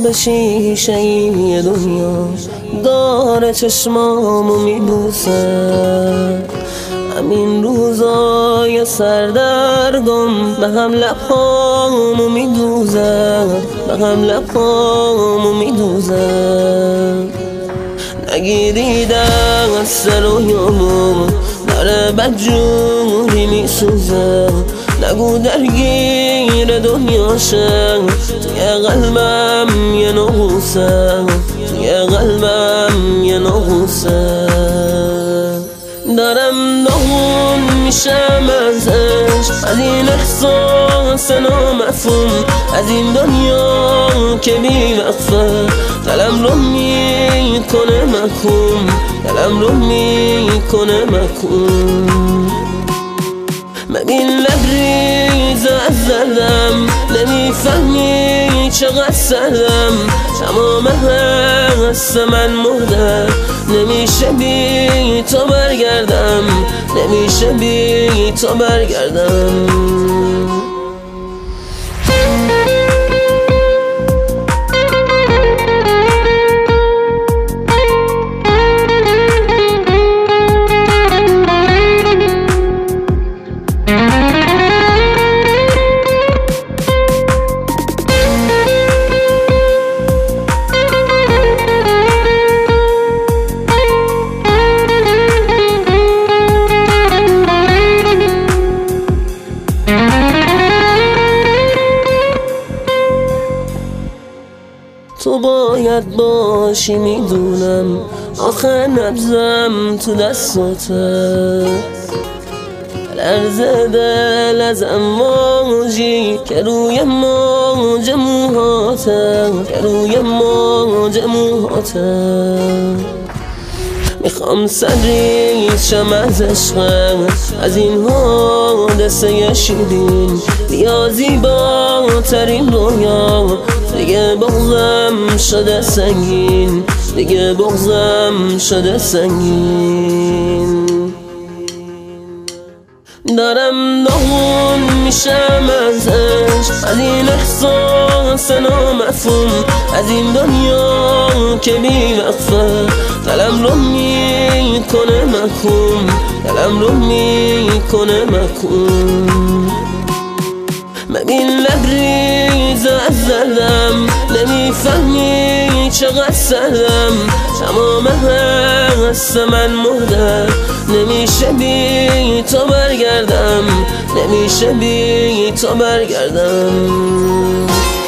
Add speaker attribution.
Speaker 1: به شیشه ای دنیا داره چشمامو میبوسه. همین روزای سردرگم به هم لبهامو میدوزه، به هم لبهامو میدوزه. نگیری دست رویامو داره بدجوری میسوزه. نگو درگیر دنیاشه، توی قلبم یه نغوسه، توی قلبم یه نغوسه. دارم داغون میشم ازش، از این احساس نامفهوم، از این دنیا که بی وقفه. دلم رو میکنه مکوم، دلم رو میکنه مکوم. ببین لبریز از دردم، نمیفهمی چقدر سردم. تمام حس من مرده، نمیشه بی تو برگردم، نمیشه بی تو برگردم. تو باید باشی میدونم، آخر نبضم تو دستاته. لرزه دل از امواجی که روی موج موهاته، که روی موج موهاته. میخوام سرریز شم از عشقم، از این حادثه شیرین. بیا زیباترین رویا، دیگه بغضم شده سنگین، دیگه بغضم شده سنگین. دارم داغون میشم ازش، از این احساس نامفهوم، از این دنیا که بی وقفه. دلم رو میکنه مکوم، دلم رو میکنه مکوم. ببین لبریز از دردم، نمیفهمی چقدر سردم. تمام حس من مرده، نمیشه بی تو برگردم، نمیشه بی تو برگردم.